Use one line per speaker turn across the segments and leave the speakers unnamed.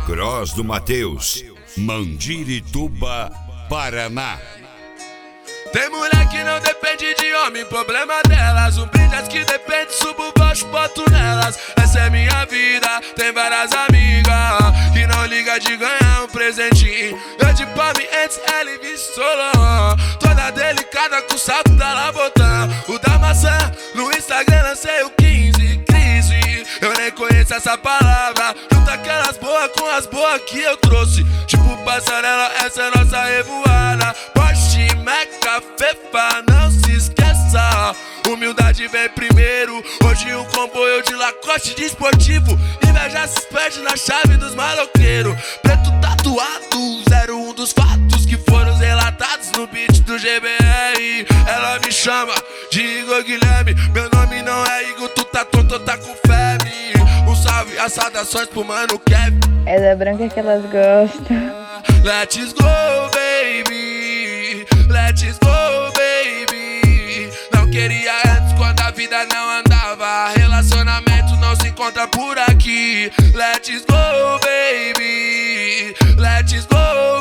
Cross do Matheus, Mandirituba, Paraná.
Tem mulher que não depende de homem, problema delas. Brilhas que depende, subo baixo, boto nelas. Essa é minha vida, tem várias amigas que não liga de ganhar um presentinho. Eu de palme antes, ela e Solon, toda delicada com o salto da Labotã. O da maçã, no Instagram lancei o 15, crise. Eu nem conheço essa palavra. Junta aquelas boas com as boas que eu trouxe. Tipo passarela, essa é nossa revoada. Porsche, Meca, Fefa, não se esqueça. Humildade vem primeiro. Hoje um comboio de Lacoste de esportivo. Inveja se perde na chave dos maloqueiros. Preto tatuado, 01 dos fatos que foram relatados no beat do GBR. Ela me chama de Igor Guilherme. Meu nome não é Igor, tu tá tonto, tá com febre. Um salve, as saudações pro mano Kevin.
É da branca que elas gostam.
Let's go, baby. Let's go, baby. Não queria antes quando a vida não andava. Relacionamento não se encontra por aqui. Let's go, baby. Let's go,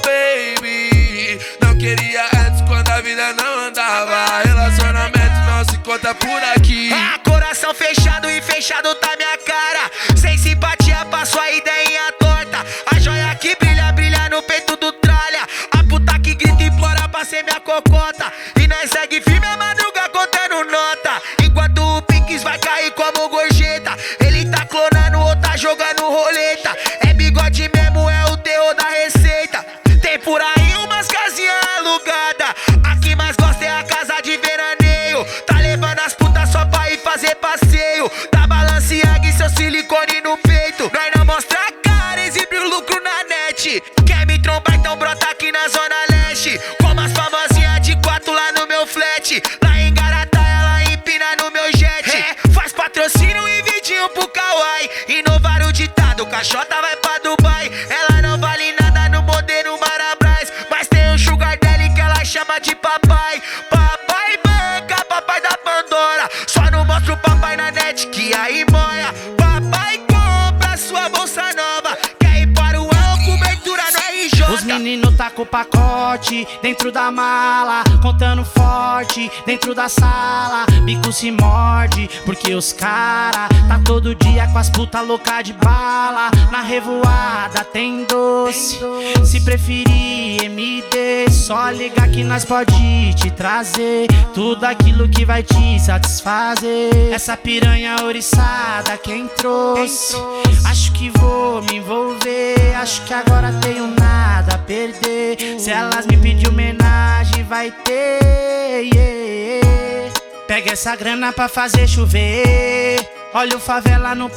baby. Não queria antes quando a vida não andava. Relacionamento não se encontra por aqui.
Coração fechado e fechado tá minha cara. Sem simpatia, passo a ideinha torta. A joia que brilha, brilha no peito do tralha. A puta que grita e implora pra ser minha cocota. E nós segue firme a madruga contando nota. Enquanto o Pinks vai cair como gorjeta. Ele tá clonando ou tá jogando roleta. É bigode mesmo, é o teor da receita. Tem por aí umas casinhas alugadas. A que mais gosta é a casa de veraneio. Tá levando as putas só pra ir fazer passeio. Da Balenciaga e seu silicone no peito. Nós não mostra a cara, exibe o lucro na net. Quer me trombar, então brota aqui na zona leste. Como as famosinhas de 4 lá no meu flat. Lá em Garatá ela empina no meu jet. Faz patrocínio e vidinho pro Kawaii. Inovar o ditado, caixota vai pra Dubai. Ela não vale nada no modelo Marabras. Mas tem um sugar daddy que ela chama de papai. Papai banca, papai da Pandora. Só não mostra o papai na net que aí moia. Papai compra sua bolsa nova. Quer ir para o El, cobertura no RJ.
Os meninos tá com o pacote dentro da mala, contando forte dentro da sala. Bico se morde, porque os cara tá todo dia com as puta louca de bala. Na revoada tem doce, se preferir MD, só ligar que nós pode te trazer tudo aquilo que vai te satisfazer. Essa piranha oriçada quem trouxe, acho que vou me envolver. Acho que agora tenho nada a perder. Se elas me pedir homenagem vai ter, yeah. Pega essa grana pra fazer chover. Olha o favela no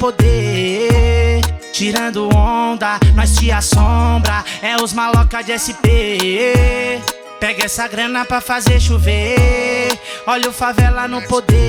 poder. Tirando onda, nós te assombra. É os maloca de SP. Pega essa grana pra fazer chover. Olha o favela no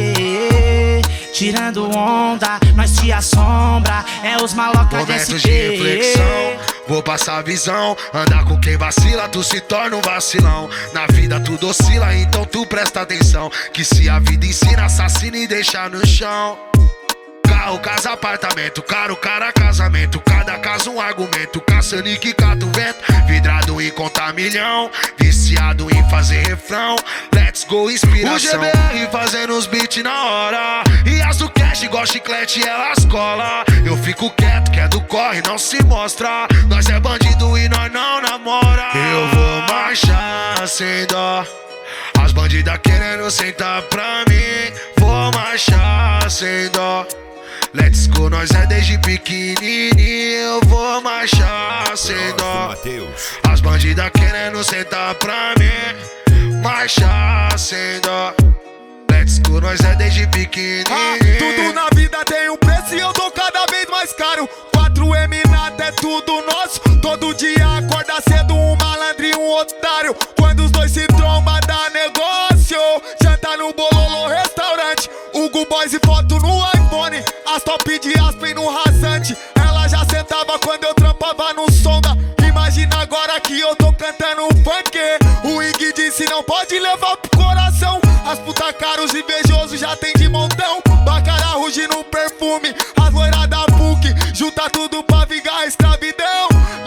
poder. Tirando onda, nós te assombra. É os maloca de SP.
Momentos de reflexão, vou passar a visão. Andar com quem vacila, tu se torna um vacilão. Na vida tudo oscila, então tu presta atenção. Que se a vida ensina, assassina e deixa no chão. Carro, casa, apartamento, caro, cara, casamento. Cada caso um argumento, caçando e que cata o vento. Vidrado em contar milhão, viciado em fazer refrão. Let's go, inspiração. O GBR fazendo os beats na hora. E as do cash igual chiclete, elas cola. Eu fico quieto, que é do corre, não se mostra. Nós é bandido e nós não namora. Eu vou marchar sem dó. As bandidas querendo sentar pra mim. Vou marchar sem dó. Let's go, nós é desde pequenininho. Eu vou marchar sem dó. As bandidas querendo sentar pra mim. Marchar sem dó. Let's go, nós é desde pequenininho.
Tudo na vida tem um preço e eu tô cada vez mais caro. 4M nada é tudo nosso. Todo dia acorda cedo um malandro e um otário. Quando os dois se trombam dá negócio. Janta no Bololô restaurante. Hugo Boys e foto no iPhone. As top de Aspen no rasante. Ela já sentava quando eu trampava no Sonda. Imagina agora que eu tô cantando um funk. O Ig disse não pode levar pro coração. As puta caros invejosos já tem de montão. Bacara ruge no perfume. As loiras da PUC junta tudo pra vingar a escravidão.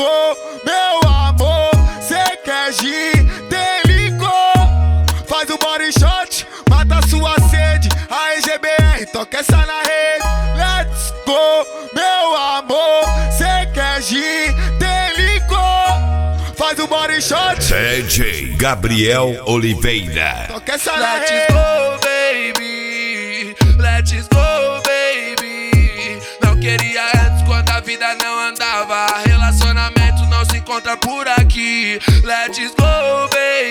go, meu amor. Cê quer gin, tem licor. Faz o body shot, mata sua sede. A EGBR, toca essa na rede. Let's go, meu amor. Cê quer gin, tem licor. Faz o body shot.
DJ Gabriel Oliveira.
Toca essa na
Let's
rede.
go, baby. Let's go, baby. Não queria antes quando a vida não andava. Relacionamento não se encontra por aqui. Let's go,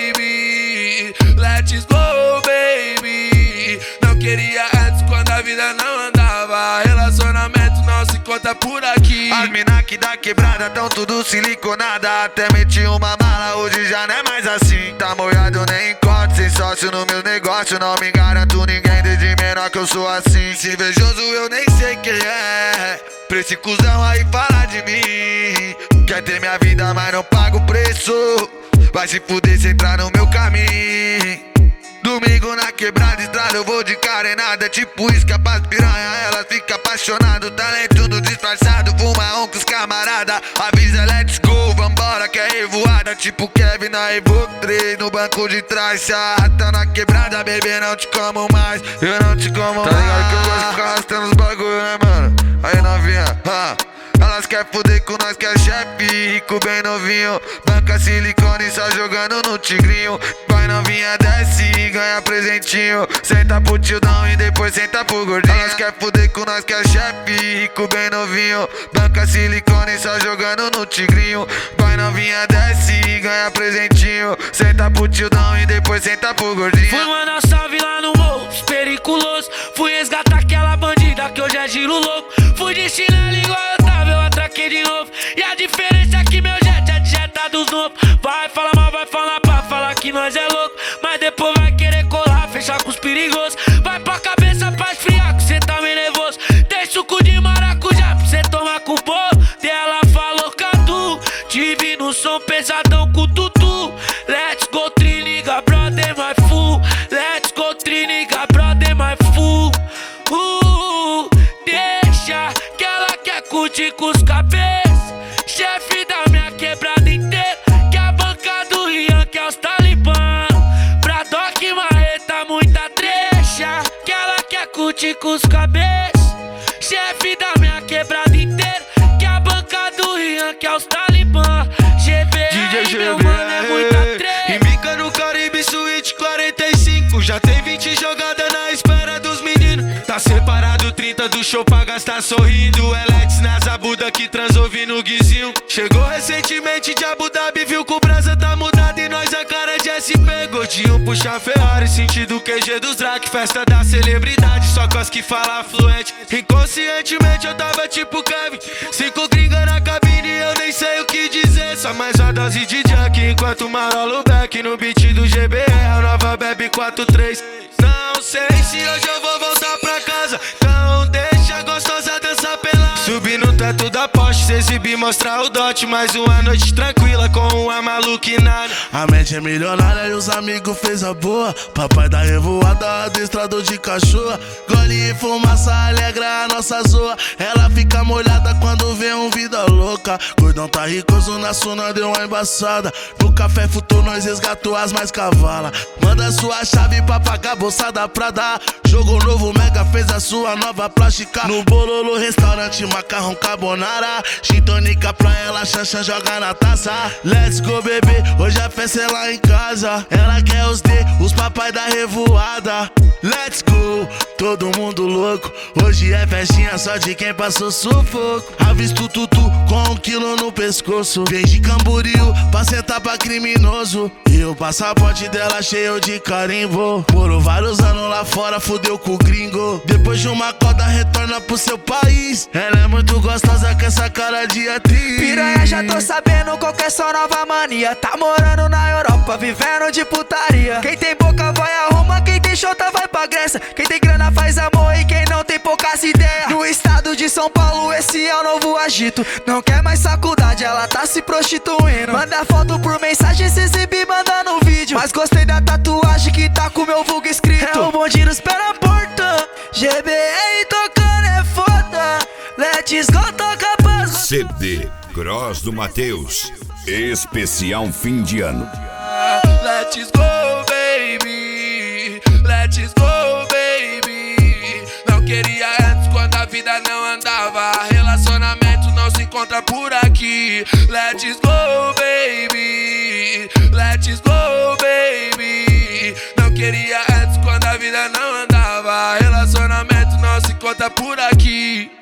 baby. Let's go, baby. Não queria antes quando a vida não andava. Relacionamento não se encontra por aqui.
As mina que da quebrada tão tudo siliconada. Até meti uma mala, hoje já não é mais assim. Tá molhado, nem encontro, sem sócio no meu negócio. Não me garanto ninguém, desde menor que eu sou assim. Se invejoso eu nem sei quem é. Pra esse cuzão aí falar de mim. Quer ter minha vida, mas não paga o preço. Vai se fuder se entrar no meu caminho. Domingo na quebrada, estrada, eu vou de carenada. Tipo isca pras piranha, ela fica apaixonada. Talento no disfarçado, fuma com os camarada. Avisa, let's go, vambora que é revoada. Tipo Kevin na Evoque 3, no banco de trás. Se arrasta na quebrada, bebê, não te como mais. Eu não te como mais. Tá ligado que eu gosto de ficar arrastando os bagulho, né, mano? Aí novinha, elas quer fuder com nós que é chefe, rico bem novinho. Banca silicone só jogando no tigrinho. Vai novinha, desce e ganha presentinho. Senta pro tildão e depois senta pro gordinho. Elas quer fuder com nós que é chefe, rico bem novinho. Banca silicone só jogando no tigrinho. Vai novinha, desce e ganha presentinho. Senta pro tildão e depois senta pro gordinho.
Fui mandar salve lá no morro, periculoso. Fui resgatar aquela bandida que hoje é giro louco. Fui de chinelo igual eu tava, eu atraquei de novo. E a diferença é que meu jet é de jeta dos novos. Vai falar mal, vai falar pra falar que nós é louco. Mas depois vai querer colar, fechar com os perigosos. Vai pra cabeça pra esfriar que cê tá meio nervoso. Tem suco de maracujá pra cê tomar com bolo. Ela falou Cadu, tive no som pesadão com tutu. Let's go triniga, brother, my fool. Let's go triniga, brother, my fool. Deixa que ela quer curtir com os cabeças. Chefe da minha quebrada inteira. Que a banca do Rian, que é os talibã. Pra Doc Marreta, muita trecha. Que ela quer curtir com os cabeças. Chefe da minha quebrada inteira. Que a banca do Rian, que é os talibã. GBR, meu mano, é muita trecha.
Embica no Caribe Suíte 45. Já tem 20 jogadas na espera dos meninos. Tá separado 30 do show pra gastar sorrindo. Elex na Zabuda que transou no guizinho. Chegou recentemente de Abu Dhabi, viu que o brasa tá mudado e nós a cara de SP. Gordinho puxa Ferrari, sentido QG dos Drac. Festa da celebridade, só com as que fala fluente. Inconscientemente eu tava tipo Kevin. 5 gringa na cabine, eu nem sei o que dizer. Só mais uma dose de junk enquanto marola o back no beat do GBR, a nova bebe 4-3. Não sei se hoje eu vou voltar pra casa, então deixa a gostosa dançar pelada. Subir no teto da Porsche, se exibir, mostrar o dote. Mais uma noite tranquila com uma maluquinada.
A mente é milionária e os amigos fez a boa. Papai da revoada, adestrador de cachorro. Gole e fumaça alegra a nossa zoa. Ela fica molhada quando vê um vida louca. Gordão tá ricoso na suna, deu uma embaçada. No café futuro nós resgatou as mais cavalas. Manda sua chave pra pagar bolsa da Prada. Jogo novo, Mega fez a sua nova plástica. No Bololo restaurante, macarrão carbonara. Gin tônica pra ela, Xanxan joga na taça. Let's go, bebê, hoje a festa é lá em casa. Ela quer os D, os papai da revoada. Let's go, todo mundo louco. Hoje é festinha só de quem passou sufoco. Avisto tutu com 1 quilo no pescoço. Vem de Camboriú pra sentar pra criminoso. E o passaporte dela cheio de carimbo. Morou vários anos lá fora, fudeu com o gringo. Depois de uma coda retorna pro seu país. Ela é muito gostosa com essa cara de atriz.
Piranha, já tô sabendo qual que é sua nova mania. Tá morando na Europa, vivendo de putaria. Quem tem boca vai a Roma, quem tem chota vai pra Grécia. Quem tem grana faz amor e quem não tem poucas ideias. No estado de São Paulo esse é o novo agito. Não quer mais faculdade, ela tá se prostituindo. Manda foto por mensagem, se exibir, manda no vídeo. Mas gostei da tatuagem que tá com meu vulgo escrito. É o bonde nos pé na porta. GBR tocando é foda. Let's go, toca pra
CD Cross do Matheus.
Especial fim de ano.
Let's go, baby. Let's go, baby. Não queria antes quando a vida não andava. Relacionamento não se encontra por aqui. Let's go, baby. Let's go, baby. Não queria antes quando a vida não andava. Relacionamento não se encontra por aqui.